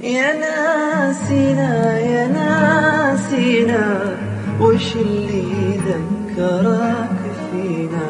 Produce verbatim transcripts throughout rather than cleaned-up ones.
يا ناسينا يا ناسينا، وش اللي ذكرك فينا؟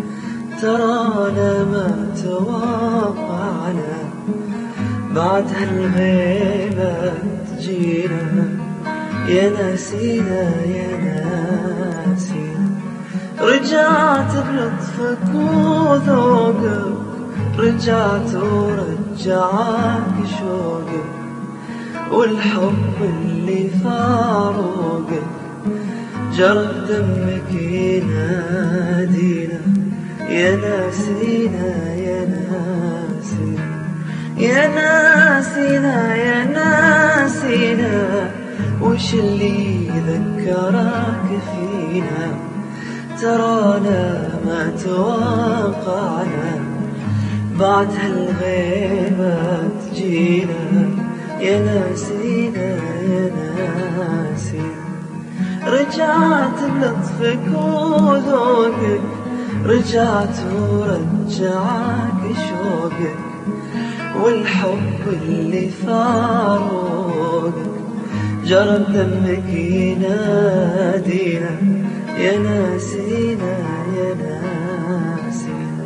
ترانا ما توقعنا بعد هالغيبة تجينا. يا ناسينا يا ناسينا، رجعت بلطفك وذوقك، رجعت ورجعك شوقك، والحب اللي فاروقك جرى دمك ينادينا. يا ناسينا يا ناسينا، يا ناسينا يا ناسينا، وش اللي ذكرك فينا؟ ترانا ما توقعنا بعد هالغيبة تجينا. يا ناسينا يا ناسينا، رجعت بلطفك وذوقك، رجعت ورجعك شوقك، والحب اللي فاروقك جرى بدمك ينادينا. يا ناسينا يا ناسينا،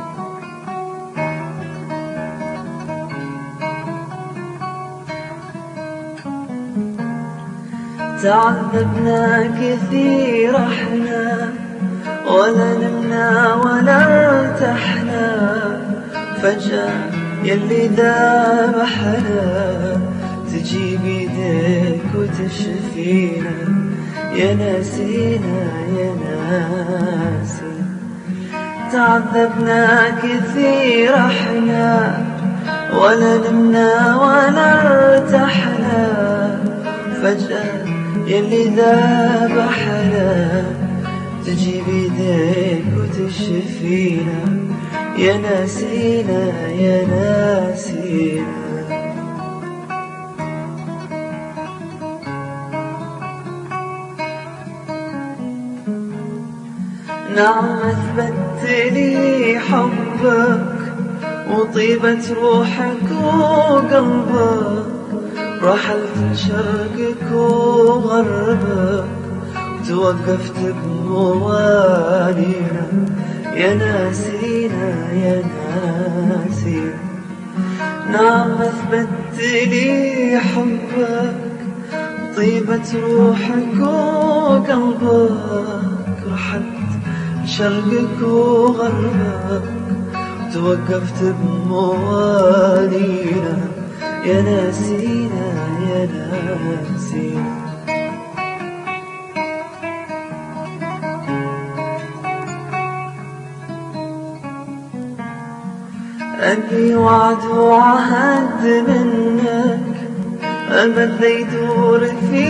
تعذبنا كثير احنا، ولا نمنا ولا ارتحنا، فجأة يلي ذبحنا تجي بيدك وتشفينا. يا ناسينا يا ناسينا، تعذبنا كثير احنا، ولا نمنا ولا ارتحنا، فجأة يلي ذبحنا تجي بيدك وتشفينا. يا ناسينا يا ناسينا، نعم أثبت لي حبك وطيبة روحك وقلبك، رحلت شرقك وغربك وتوقفت بموالينا. يا ناسينا يا ناسينا، نعم أثبت لي حبك طيبة روحك وقلبك، رحلت شرقك وغربك وتوقفت بموالينا. يا ناسينا يا ناسينا، أبي وعد وعهد منك، أبد لا يدور في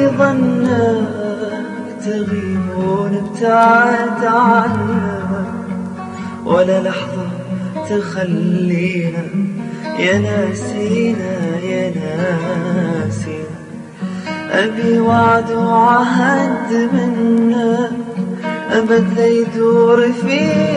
ظنك، تغيب ونبتعد عنك ولا لحظة تخلينا. يا ناسينا يا ناسينا، أبي وعد وعهد منك، أبد لا يدور في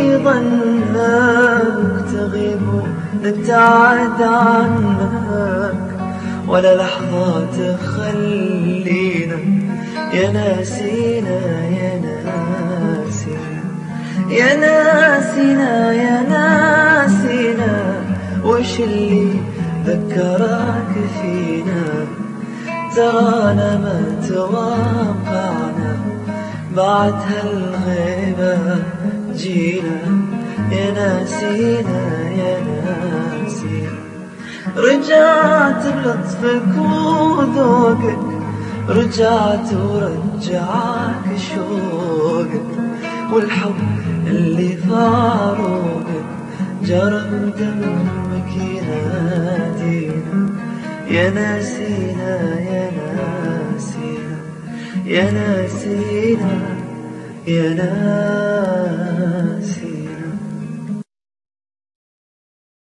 ظنك، تغيب نبتعد عنك ولا لحظة تخلينا. يا ناسينا يا ناسينا، يا ناسينا يا ناسينا، وش اللي ذكرك فينا؟ ترانا ما توقعنا بعد هالغيبة جينا. يا ناسينا يا ناسينا، رجعت بلطفك وذوقك، رجعت ورجعك شوقك، والحب اللي فاروقك جرى بدمك ينادينا. يا ناسينا يا ناسينا، يا ناسينا يا ناسينا.